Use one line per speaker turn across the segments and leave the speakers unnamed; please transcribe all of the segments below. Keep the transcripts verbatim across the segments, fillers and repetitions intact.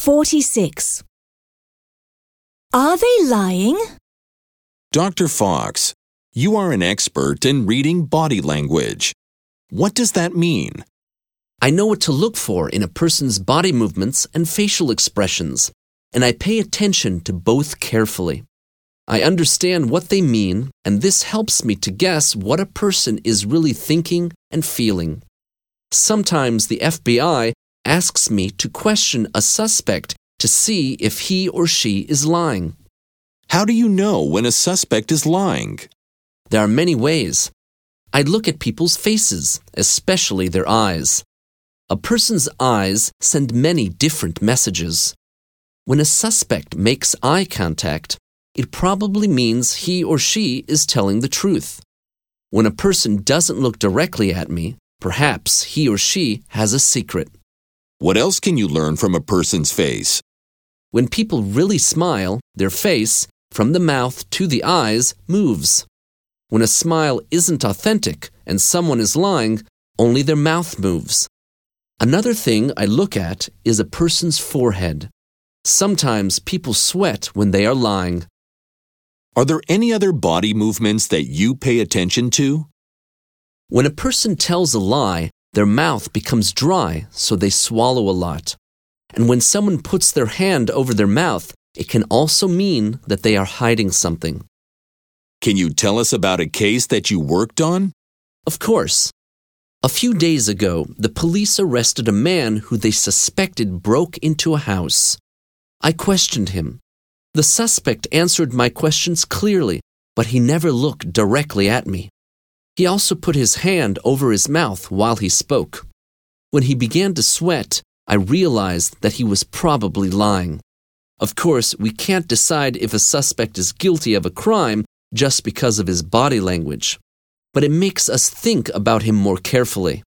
forty-six. Are they lying?
Doctor Fox, you are an expert in reading body language. What does that mean?
I know what to look for in a person's body movements and facial expressions, and I pay attention to both carefully. I understand what they mean, and this helps me to guess what a person is really thinking and feeling. Sometimes the F B I asks me to question a suspect to see if he or she is lying.
How do you know when a suspect is lying?
There are many ways. I look at people's faces, especially their eyes. A person's eyes send many different messages. When a suspect makes eye contact, it probably means he or she is telling the truth. When a person doesn't look directly at me, perhaps he or she has a secret.
What else can you learn from a person's face?
When people really smile, their face, from the mouth to the eyes, moves. When a smile isn't authentic and someone is lying, only their mouth moves. Another thing I look at is a person's forehead. Sometimes people sweat when they are lying.
Are there any other body movements that you pay attention to?
When a person tells a lie, their mouth becomes dry, so they swallow a lot. And when someone puts their hand over their mouth, it can also mean that they are hiding something.
Can you tell us about a case that you worked on?
Of course. A few days ago, the police arrested a man who they suspected broke into a house. I questioned him. The suspect answered my questions clearly, but he never looked directly at me. He also put his hand over his mouth while he spoke. When he began to sweat, I realized that he was probably lying. Of course, we can't decide if a suspect is guilty of a crime just because of his body language, but it makes us think about him more carefully.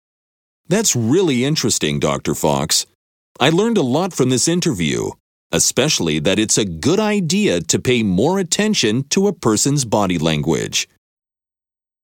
That's really interesting, Doctor Fox. I learned a lot from this interview, especially that it's a good idea to pay more attention to a person's body language.